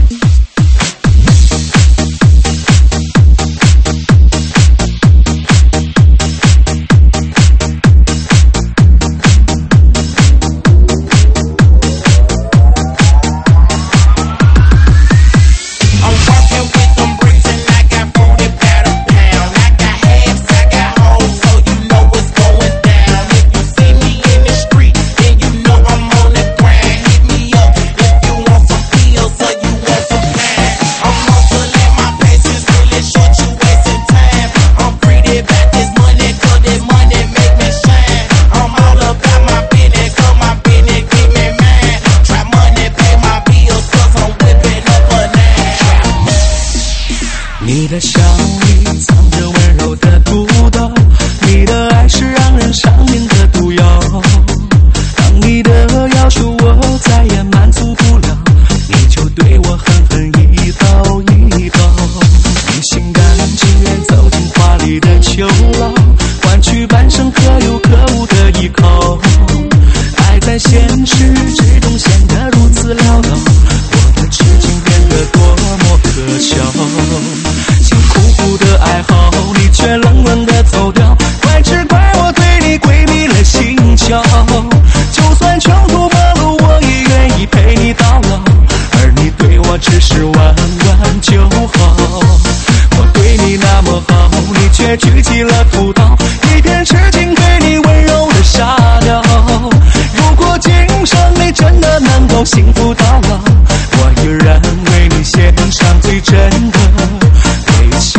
你的笑里藏着温柔的土豆，你的爱是让人上瘾的毒药。当你的要求我再也满足不了，你就对我狠狠一刀一刀。你心甘情愿走进华丽的囚牢，换取半生可有可无的依靠。爱在现实之中显得如此潦倒，我的痴情变得多么可笑。辛苦苦的爱好，你却冷冷的走掉，怪只怪我对你鬼迷了心窍。就算穷途末路，我也愿意陪你到老，而你对我只是玩玩就好。我对你那么好，你却举起了屠刀，一片痴情对你温柔的杀掉。如果今生你真的能够幸福到老，我依然为你献上最真的微笑。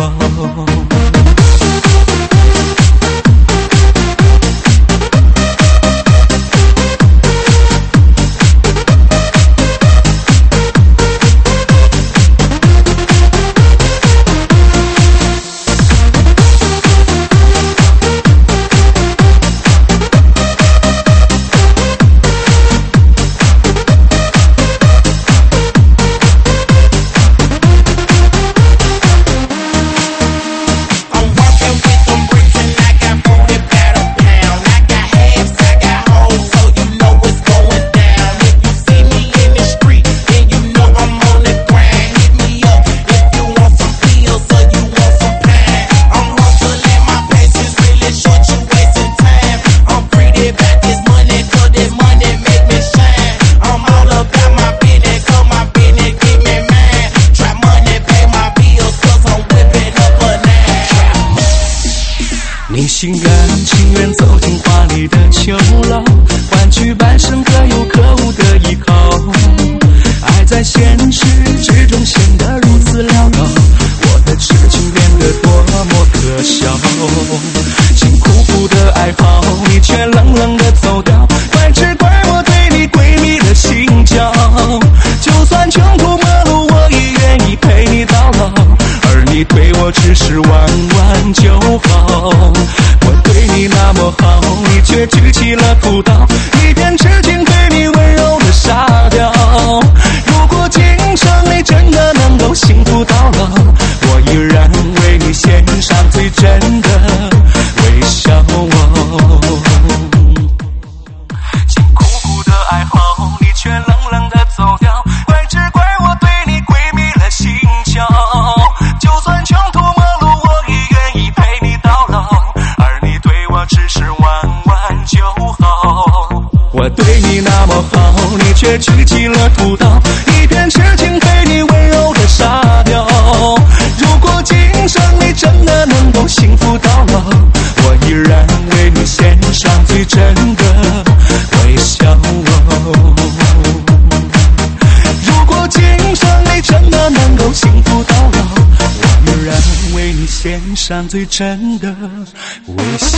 你心甘情愿走进华丽的囚牢，换取半生可有可无的依靠。爱在现实之中显得如此潦倒，我的痴情变得多么可笑。辛苦苦的爱好，你却冷冷的走掉，怪只怪我对你鬼迷了心窍。就算穷途末路，我也愿意陪你到老，而你对我只是玩玩就好。我对你那么好，你却举起了屠刀，一片痴情对你温柔的杀掉。如果今生你真的能够幸福到老，我依然为你献上最真的微笑。辛苦苦的爱好，你却冷冷的走掉，怪只怪我对你鬼迷了心窍。就算穷途末路，我也愿意陪你到老，而你对我只是玩玩就好。我对你那么好，你却举起了屠刀，一片痴情被你温柔的杀掉。如果今生你真的能够幸福到老，我依然为你献上最真的微笑。如果今生你真的能够幸福到老，我依然为你献上最真的微笑。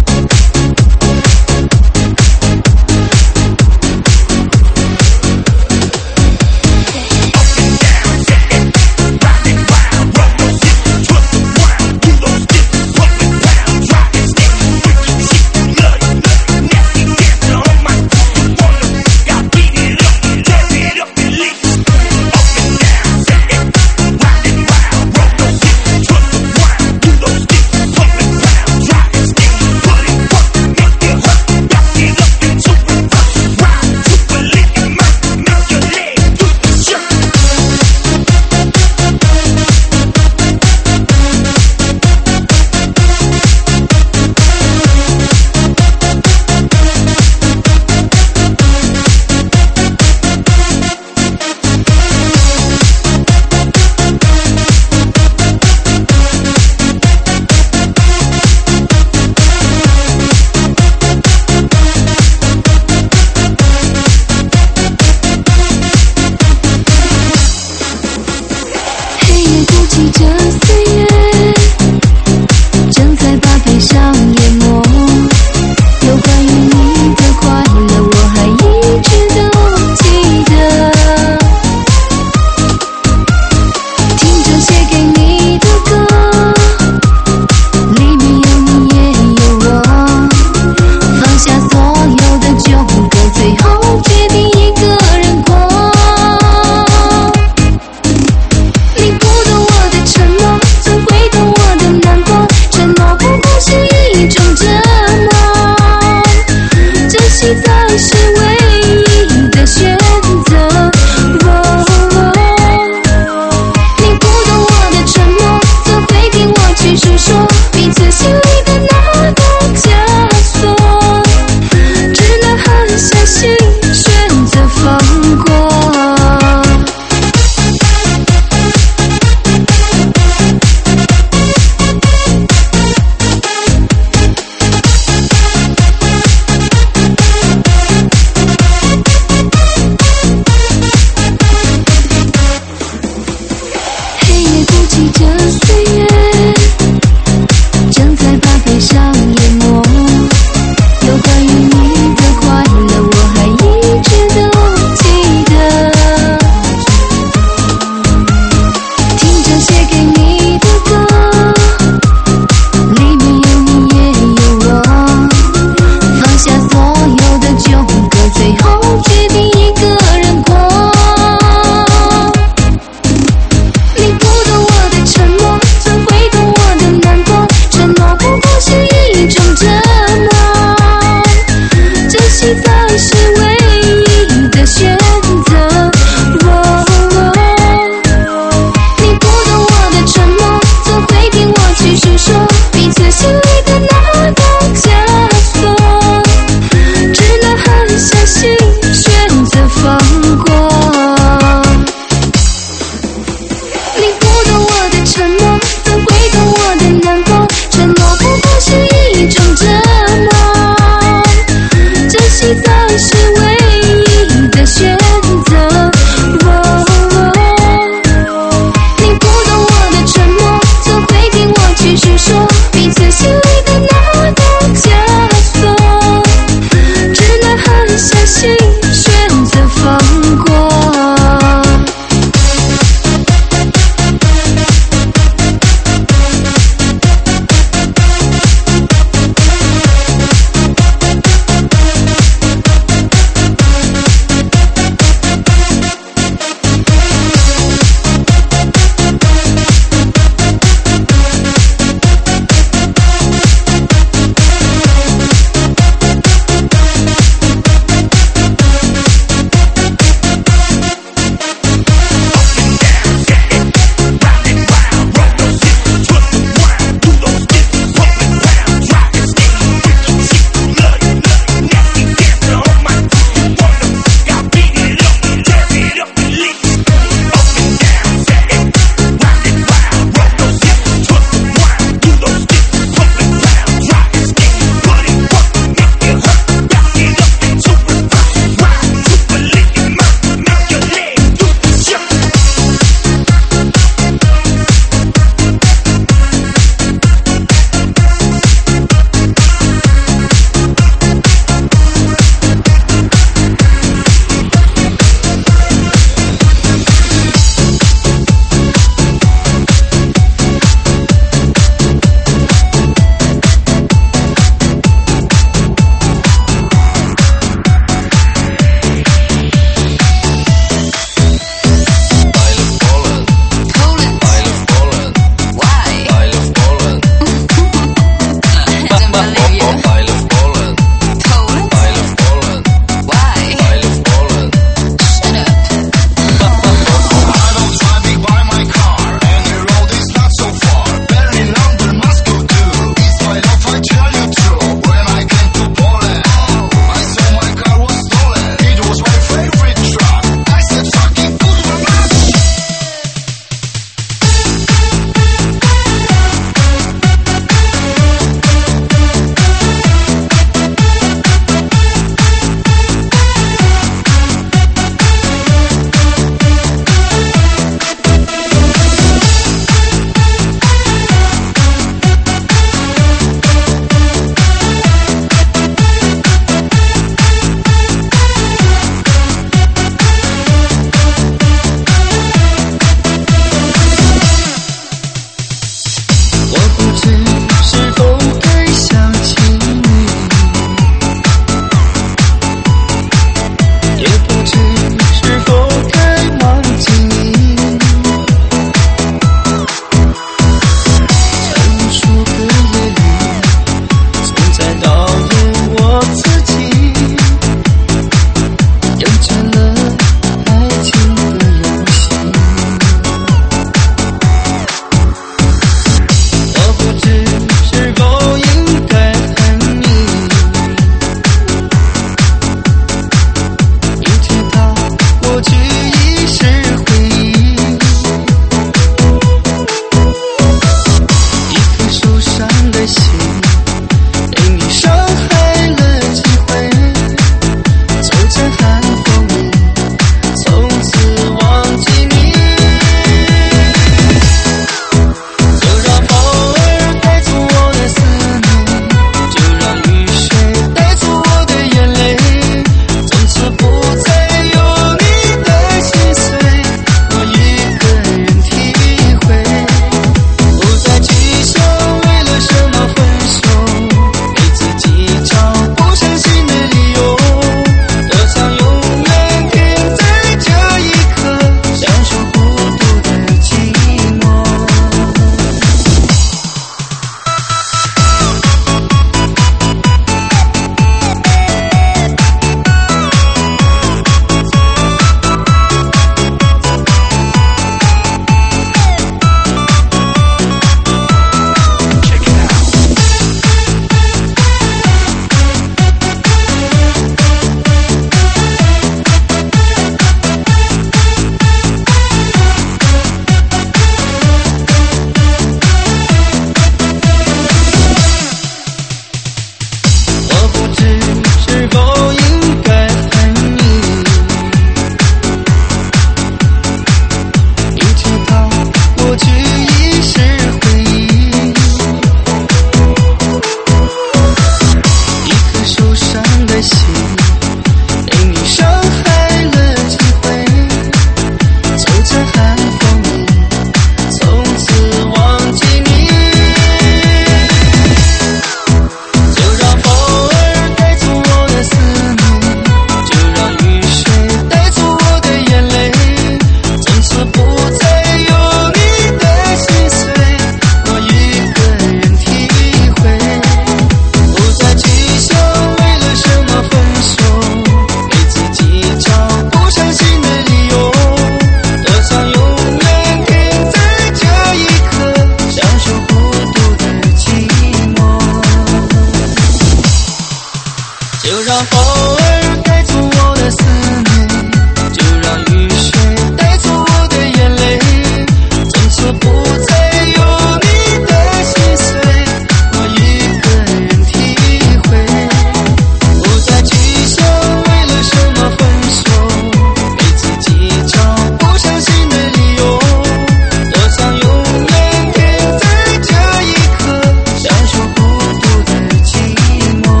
让风儿带走我的思念，就让雨水带走我的眼泪，从此不再有你的心碎，我一个人体会，不再去想为了什么分手，给自己找不伤心的理由，多想永远停在这一刻，享受孤独的寂寞。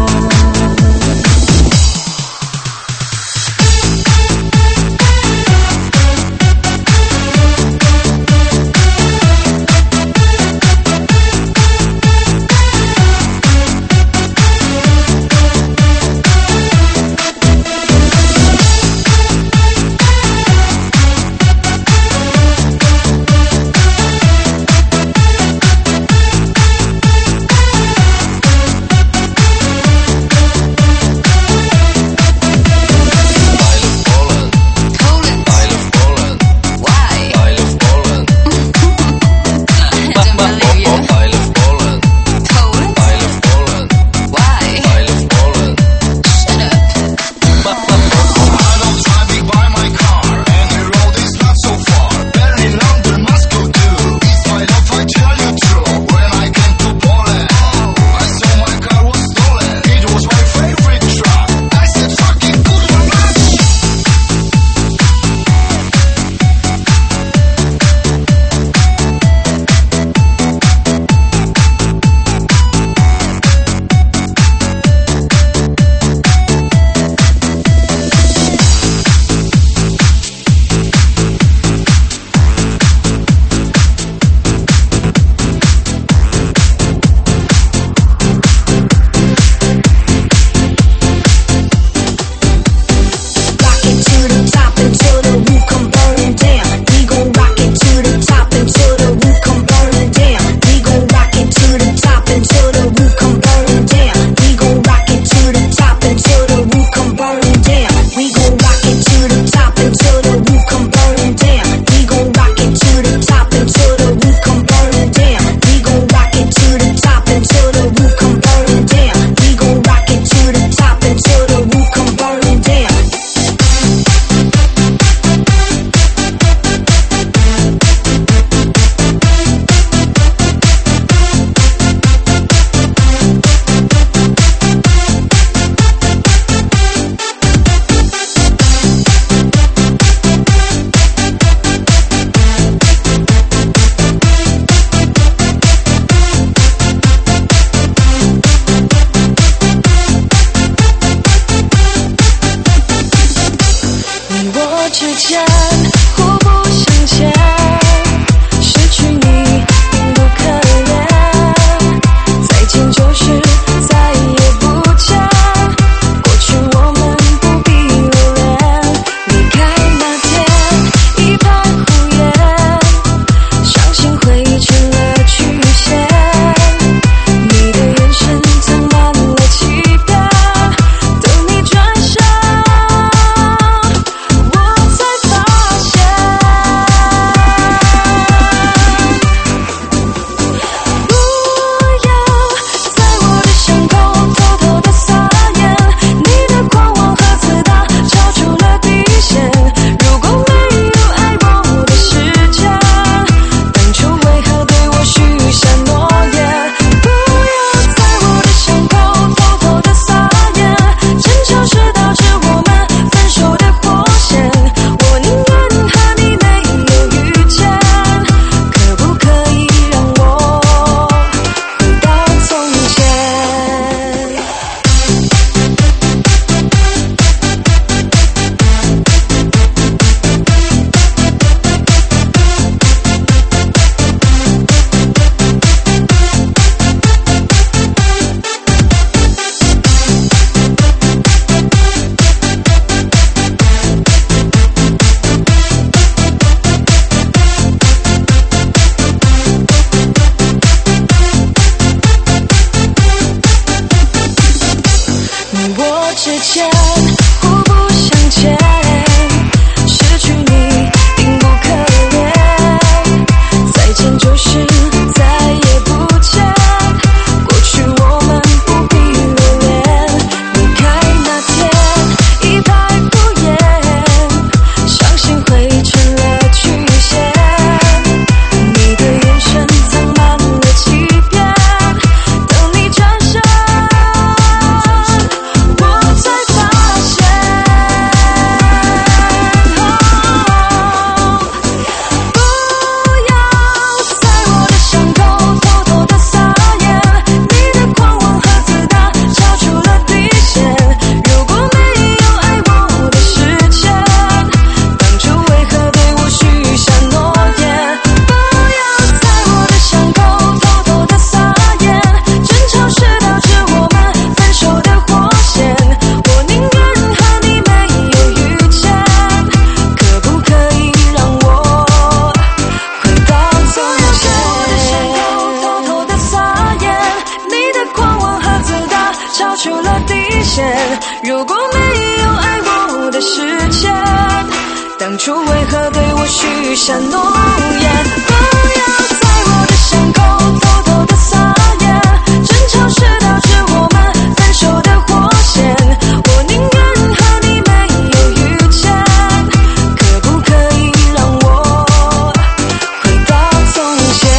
现。如果没有爱我的时间，当初为何对我许下诺言？不要在我的伤口偷偷的撒盐，争吵是导致我们分手的火线。我宁愿和你没有遇见，可不可以让我回到从前？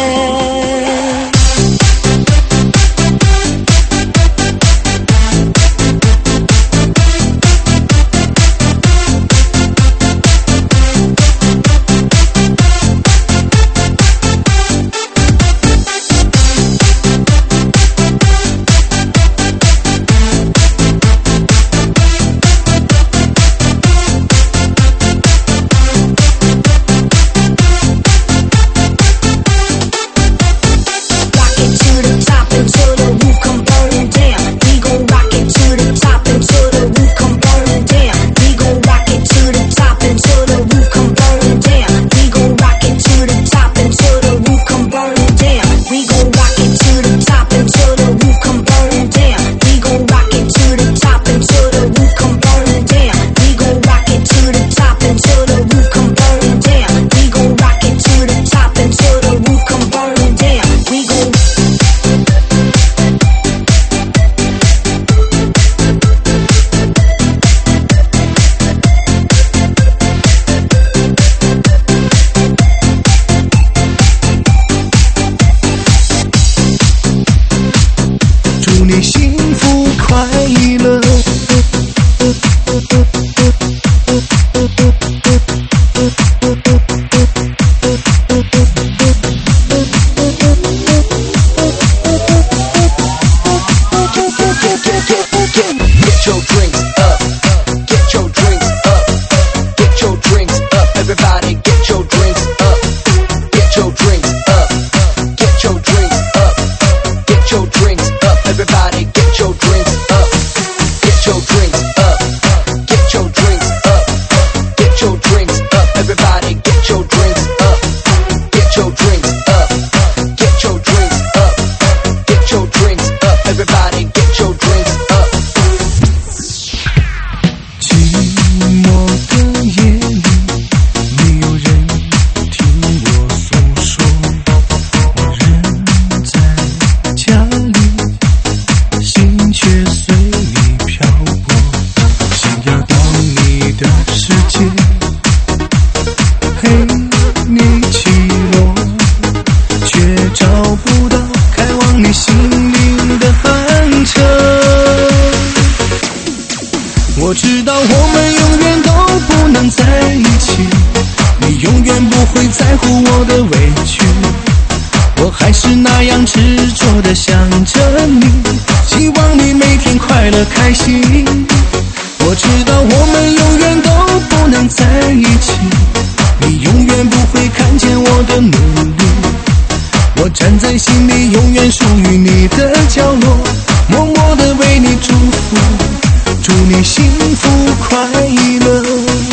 我知道我们永远都不能在一起，你永远不会在乎我的委屈，我还是那样执着地想着你，希望你每天快乐开心。我知道我们永远都不能在一起，你永远不会看见我的努力，我站在心里永远属于你的角落，默默地为你祝福，祝你幸福快乐。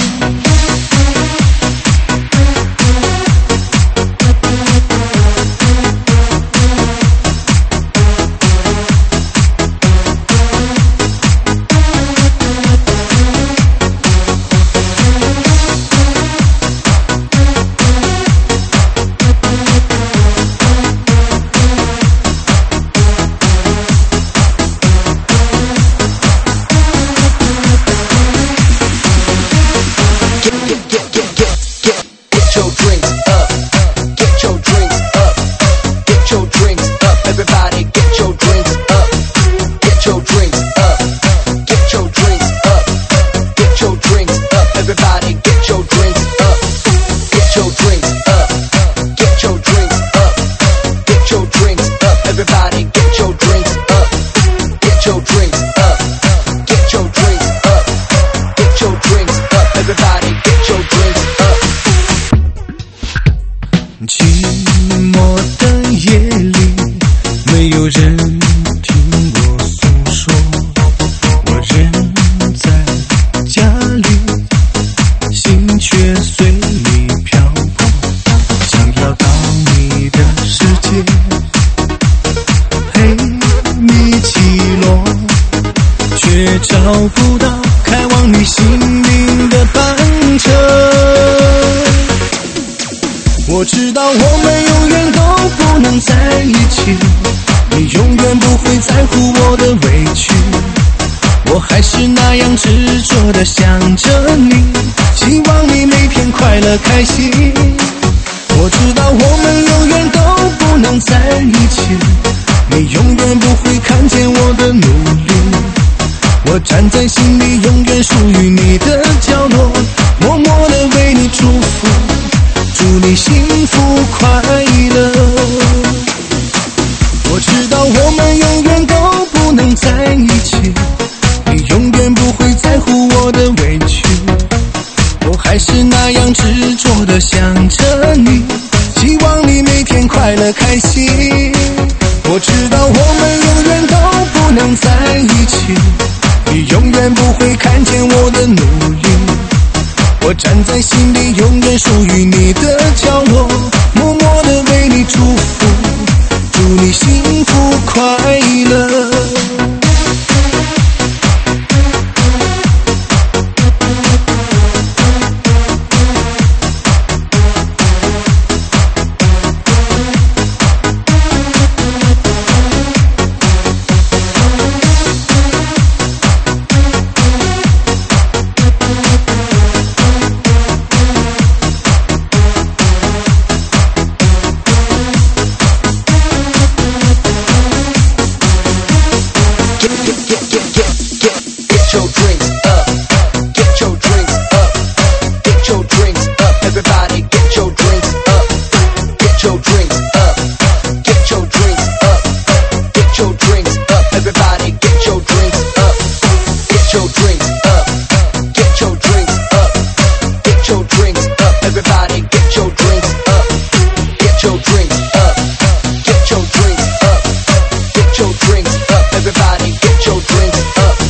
寂寞的夜里，没有人听我诉说。 却找不到开往你心灵的班车。我知道我们永远都不能在一起，你永远不会在乎我的委屈，我还是那样执着地想着你，希望你每天快乐开心。我知道我们永远都不能在一起，你永远不会看见我的努力，我站在心里永远属于你的角落，默默地为你祝福，祝你幸福快乐。我知道我们永远都不能在一起，你永远不会在乎我的委屈，我还是那样执着地想着你，希望你每天快乐开心。我知道我们永远都不能在一起，你永远不会看见我的努力，我站在心里永远属于你的角落，默默地为你祝福，祝你幸福快乐。 Everybody get your drinks up.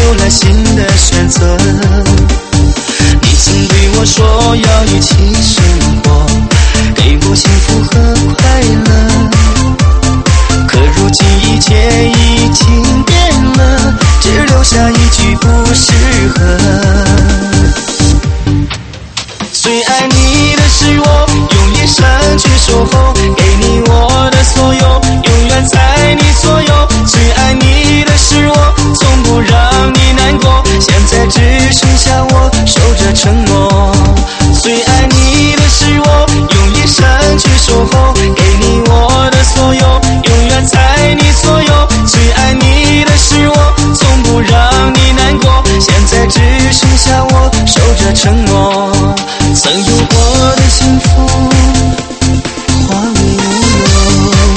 有了新的选择。你曾对我说要一起生活，给我幸福和快乐，可如今一切已经变了，只留下一句不适合。最爱你的是我，用一生去守候，给你我的所有，永远在你左右。最爱你的是我，从不让你难过，现在只剩下我守着承诺。最爱你的是我，用一生去守候，给你我的所有，永远在你左右。最爱你的是我，从不让你难过，现在只剩下我守着承诺。曾有过的幸福化为乌有。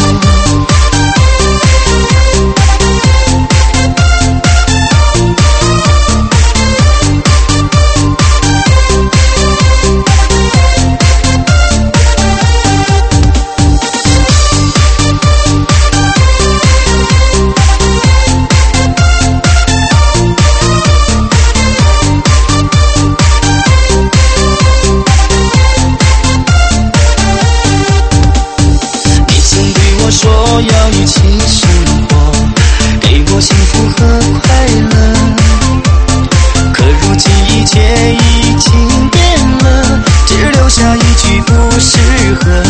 要一起生活，给我幸福和快乐，可如今一切已经变了，只留下一句不适合。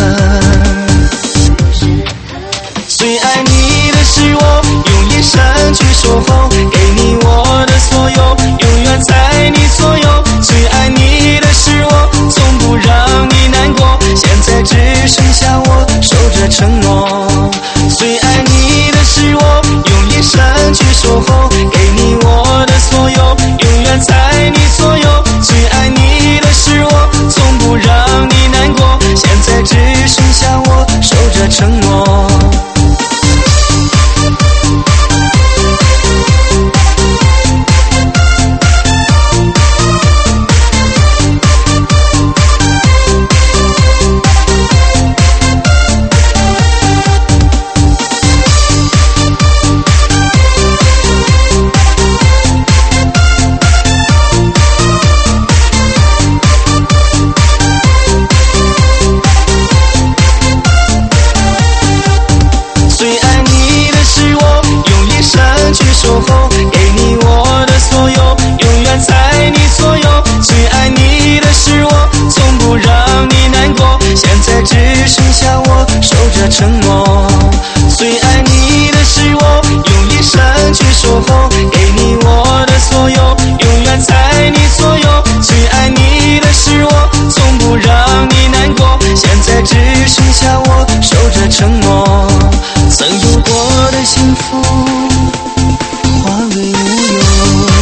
最爱你的是我，用一生去守候，给你我的所有，永远在你左右。最爱你的是我，从不让你难过，现在只剩下我守着承诺。最爱你的是我，用一生去守候，给你我的所有，永远在你左右。最爱你的是我，从不让你难过，现在只剩下我守着承诺。守候，给你我的所有，永远在你左右。最爱你的是我，从不让你难过，现在只剩下我守着承诺。最爱你的是我，用一生去守候，给你我的所有，永远在你左右。最爱你的是我，从不让你难过，现在只剩下我守着承诺。曾有过的幸福化为乌有。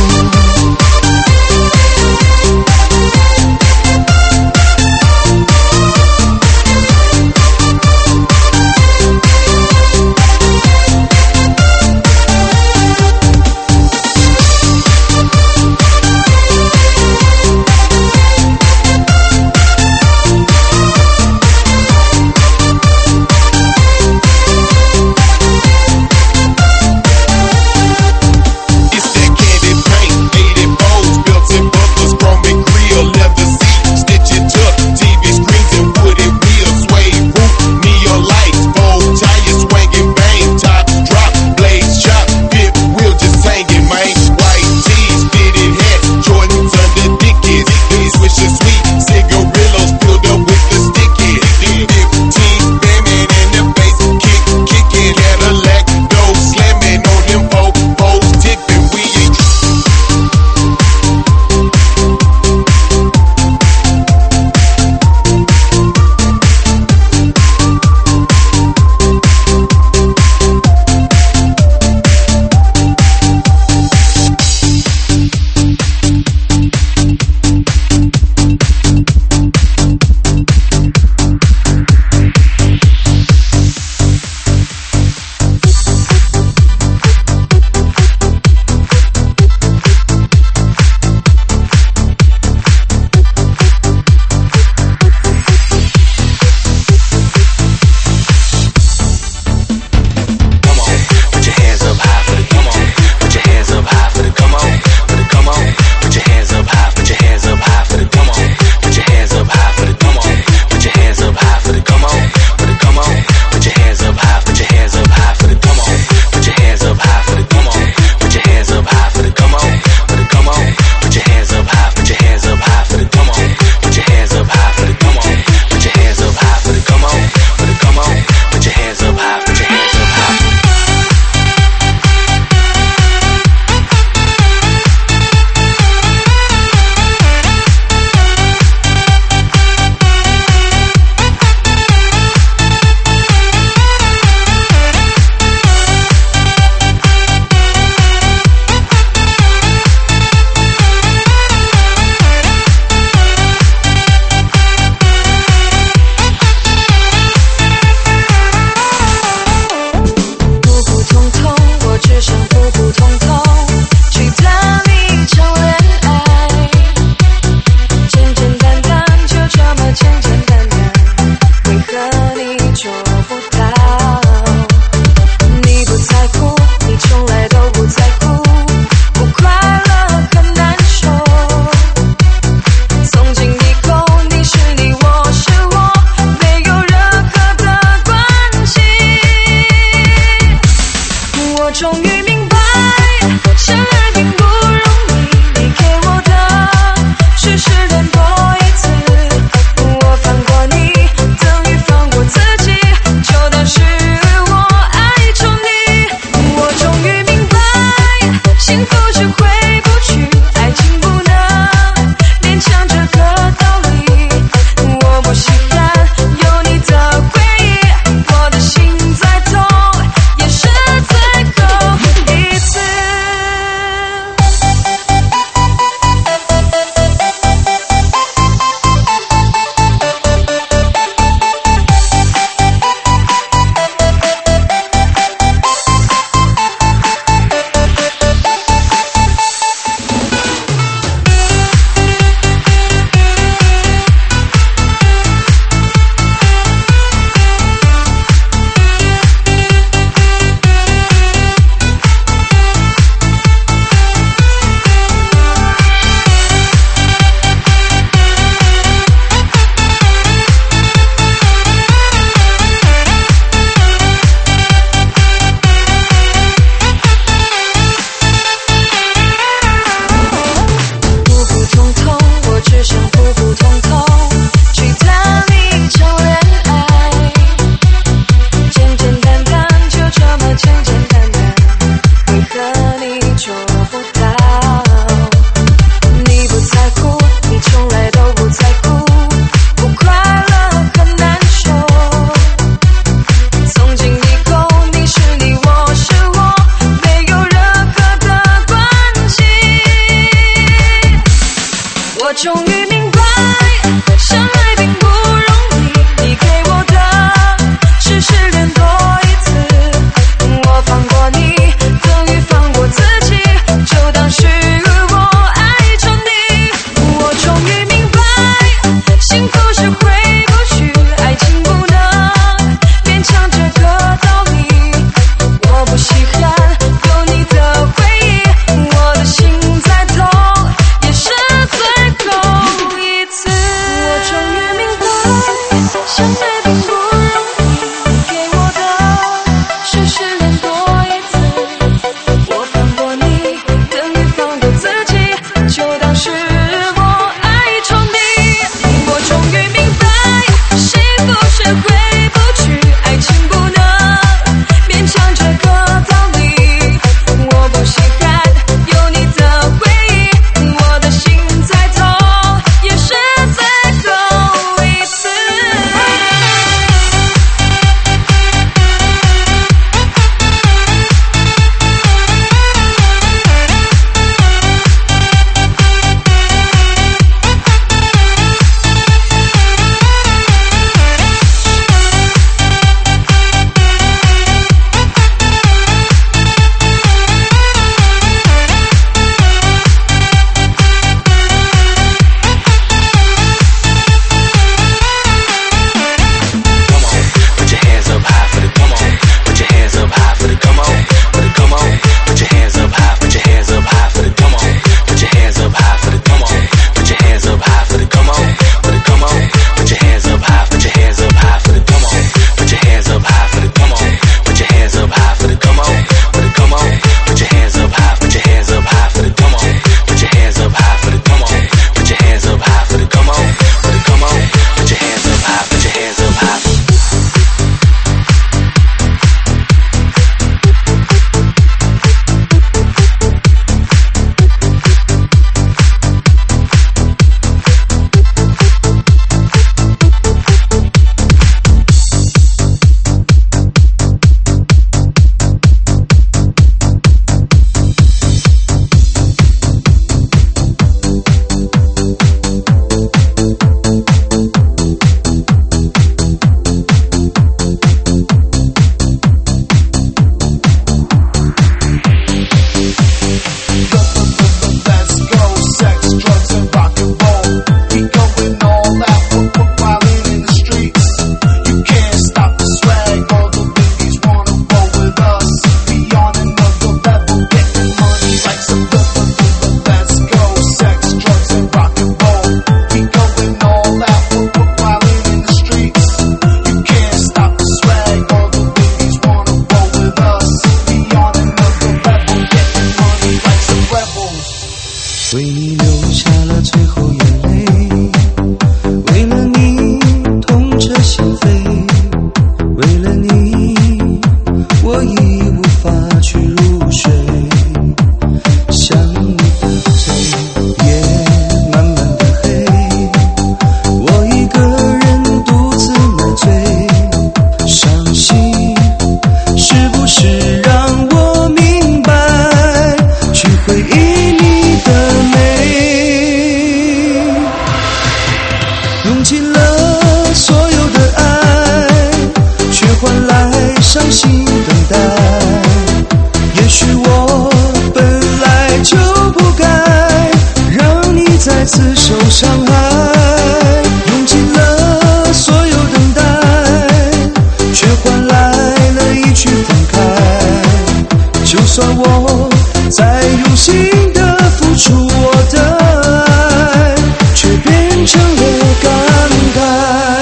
伤害，用尽了所有等待，却换来了一句分开。就算我再用心的付出我的爱，却变成了感慨。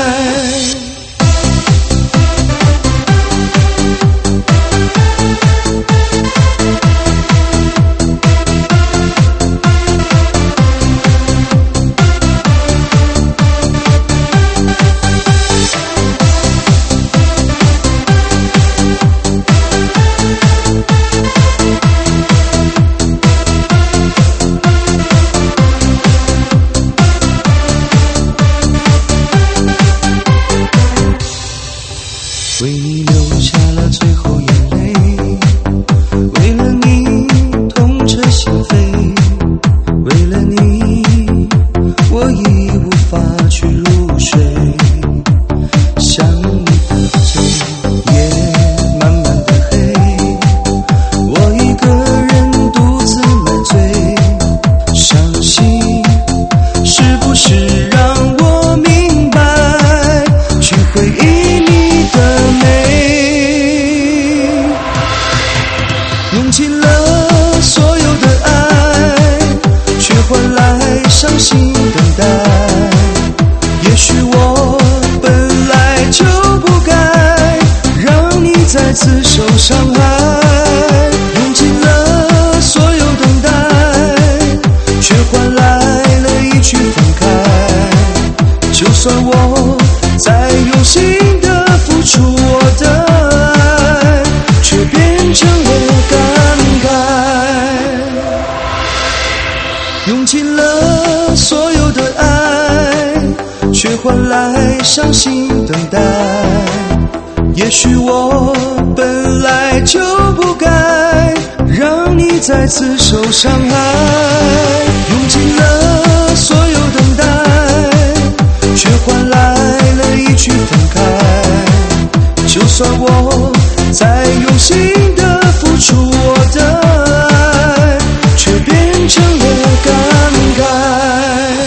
为你流下了最后眼泪，为了你痛彻心扉，为了你我已无法去入睡，想你的嘴也慢慢的黑，我一个人独自买醉，伤心是不是让我明白去回忆你的用尽了所有的爱，却换来伤心等待。也许我本来就不该让你再次受伤害，用尽了所有等待，却换来了一句分开。就算我再用心的付出我的爱，却变成了感慨，用尽了所有的爱，却换来伤心等待。也许我本来就不该让你再次受伤害，用尽了所有等待，却换来了一句分开。就算我再用心的付出我的爱，却变成了感慨。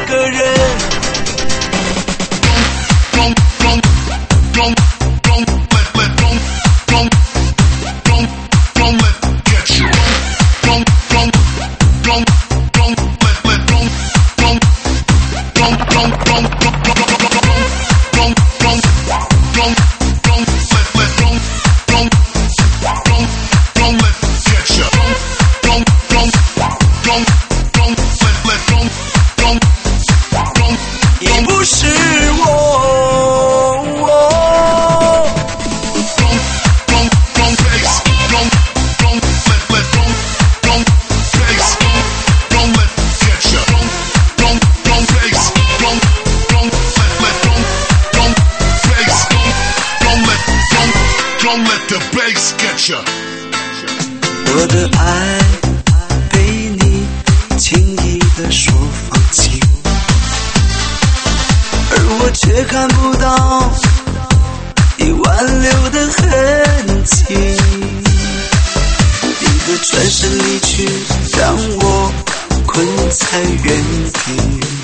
个人。我的爱被你轻易地说放弃，而我却看不到你挽留的痕迹。你的转身离去让我困在原地，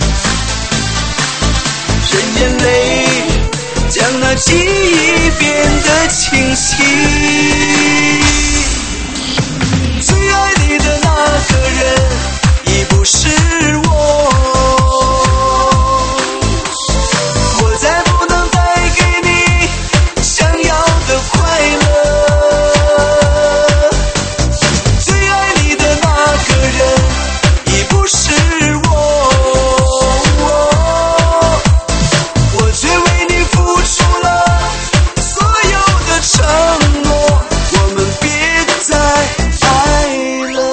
任眼泪将那记忆变得清晰。最爱你的那个人已不是我，我再不能带给你想要的快乐。最爱你的那个人已不是我，我却为你付出了所有的承诺，我们别再爱了。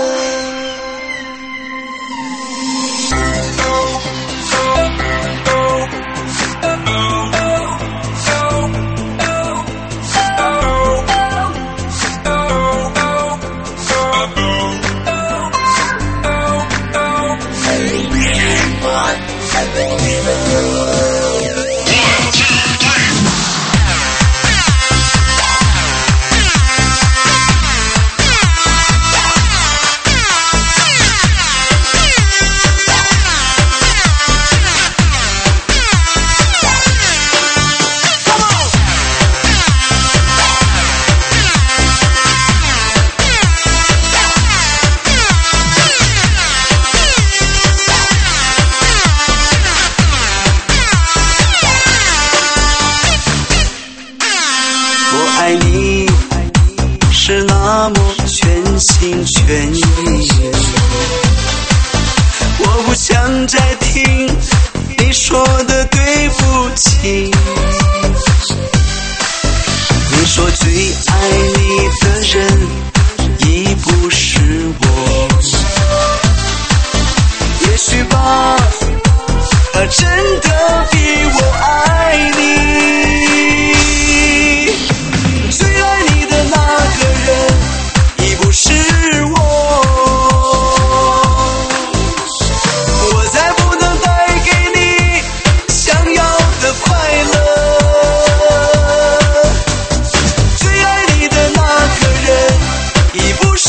我爱你是那么全心全意，我不想再听你说的对不起。你说最爱你的人已不是我，也许吧，他真的比我爱你。最爱你的那个人已不是我，我再不能带给你想要的快乐。最爱你的那个人已不是